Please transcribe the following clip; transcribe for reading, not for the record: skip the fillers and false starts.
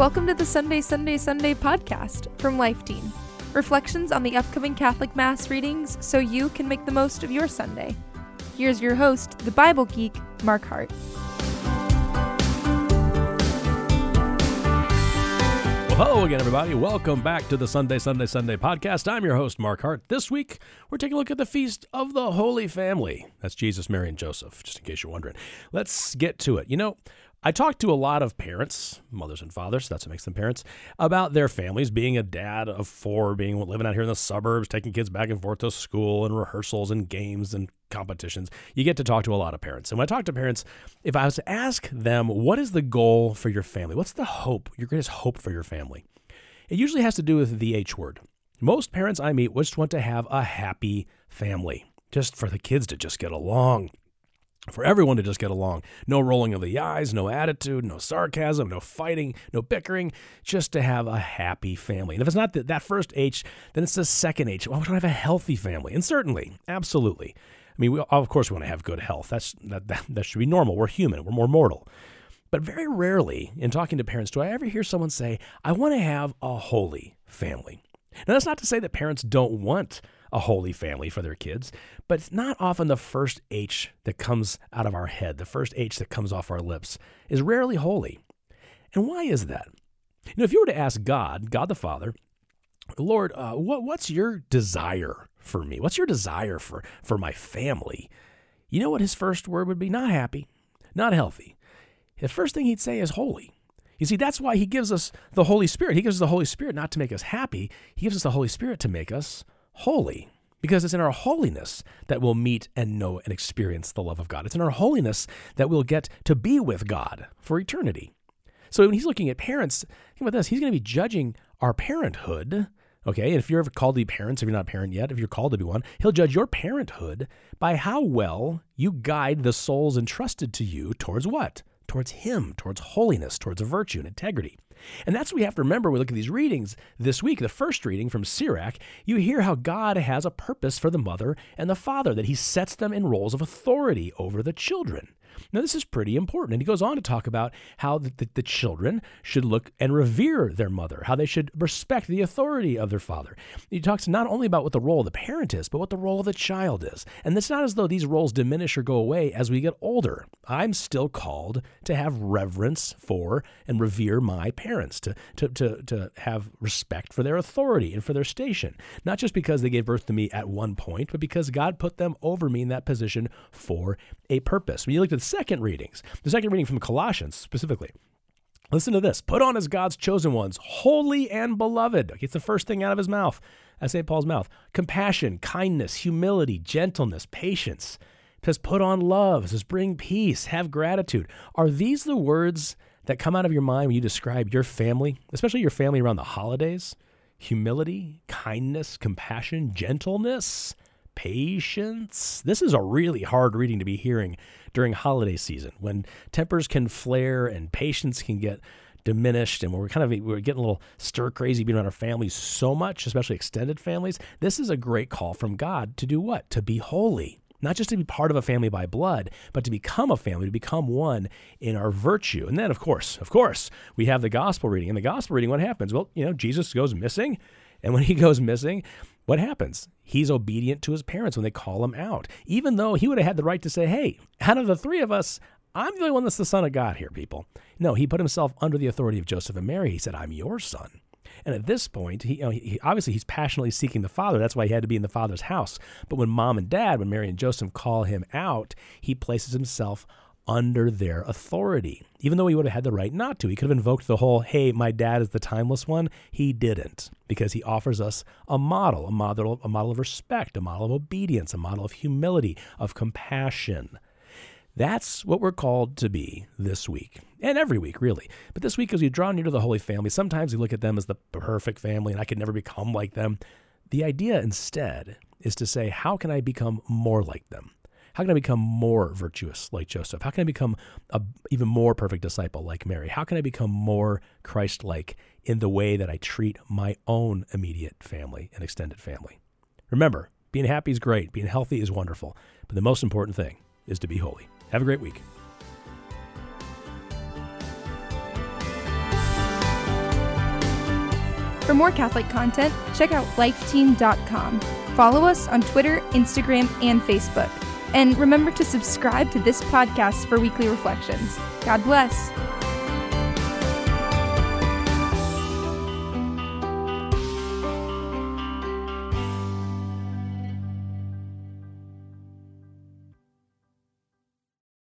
Welcome to the Sunday podcast from Life Team. Reflections on the upcoming Catholic Mass readings so you can make the most of your Sunday. Here's your host, the Bible geek, Mark Hart. Well, hello again, everybody. Welcome back to the Sunday podcast. I'm your host, Mark Hart. This week, we're taking a look at the Feast of the Holy Family. That's Jesus, Mary, and Joseph, just in case you're wondering. Let's get to it. You know, I talked to a lot of parents, mothers and fathers, that's what makes them parents, about their families, being a dad of four, living out here in the suburbs, taking kids back and forth to school and rehearsals and games and competitions. You get to talk to a lot of parents. And when I talk to parents, if I was to ask them, what is the goal for your family? What's the hope, your greatest hope for your family? It usually has to do with the H word. Most parents I meet just want to have a happy family, just for the kids to just get along. For everyone to just get along. No rolling of the eyes, no attitude, no sarcasm, no fighting, no bickering, just to have a happy family. And if it's not that first H, then it's the second H. Well, we don't have a healthy family. And certainly, absolutely. I mean, of course we want to have good health. That should be normal. We're human. We're more mortal. But very rarely, in talking to parents, do I ever hear someone say, I want to have a holy family. Now, that's not to say that parents don't want a holy family for their kids, but it's not often the first H that comes out of our head, the first H that comes off our lips is rarely holy. And why is that? You know, if you were to ask God the Father, Lord, what's your desire for me? What's your desire for my family? You know what his first word would be? Not happy, not healthy. The first thing he'd say is holy. You see, that's why he gives us the Holy Spirit. He gives us the Holy Spirit not to make us happy. He gives us the Holy Spirit to make us holy, because it's in our holiness that we'll meet and know and experience the love of God. It's in our holiness that we'll get to be with God for eternity. So when he's looking at parents, think about this, he's going to be judging our parenthood, okay? And if you're ever called to be parents, if you're not a parent yet, if you're called to be one, he'll judge your parenthood by how well you guide the souls entrusted to you towards what? Towards him, towards holiness, towards virtue and integrity. And that's what we have to remember when we look at these readings this week. The first reading from Sirach, you hear how God has a purpose for the mother and the father, that he sets them in roles of authority over the children. Now, this is pretty important. And he goes on to talk about how the children should look and revere their mother, how they should respect the authority of their father. He talks not only about what the role of the parent is, but what the role of the child is. And it's not as though these roles diminish or go away as we get older. I'm still called to have reverence for and revere my parents, to have respect for their authority and for their station. Not just because they gave birth to me at one point, but because God put them over me in that position for a purpose. When you look at the second reading from Colossians specifically, listen to this. Put on as God's chosen ones, holy and beloved. It's the first thing out of his mouth, at St. Paul's mouth. Compassion, kindness, humility, gentleness, patience. It says put on love. It says bring peace, have gratitude. Are these the words that come out of your mind when you describe your family, especially your family around the holidays? Humility, kindness, compassion, gentleness, patience. This is a really hard reading to be hearing during holiday season, when tempers can flare and patience can get diminished, and we're getting a little stir crazy being around our families so much, especially extended families. This is a great call from God to do what? To be holy. Not just to be part of a family by blood, but to become a family, to become one in our virtue. And then, of course, we have the gospel reading. In the gospel reading, what happens? Well, Jesus goes missing. And when he goes missing, what happens? He's obedient to his parents when they call him out. Even though he would have had the right to say, hey, out of the three of us, I'm the only one that's the son of God here, people. No, he put himself under the authority of Joseph and Mary. He said, I'm your son. And at this point, he obviously he's passionately seeking the Father. That's why he had to be in the Father's house. But when Mom and Dad, when Mary and Joseph call him out, he places himself under their authority, even though he would have had the right not to. He could have invoked the whole, hey, my dad is the timeless one. He didn't, because he offers us a model of respect, a model of obedience, a model of humility, of compassion. That's what we're called to be this week, and every week, really. But this week, as we draw near to the Holy Family, sometimes we look at them as the perfect family, and I could never become like them. The idea instead is to say, how can I become more like them? How can I become more virtuous like Joseph? How can I become an even more perfect disciple like Mary? How can I become more Christ-like in the way that I treat my own immediate family and extended family? Remember, being happy is great. Being healthy is wonderful. But the most important thing is to be holy. Have a great week. For more Catholic content, check out lifeteen.com. Follow us on Twitter, Instagram, and Facebook. And remember to subscribe to this podcast for weekly reflections. God bless.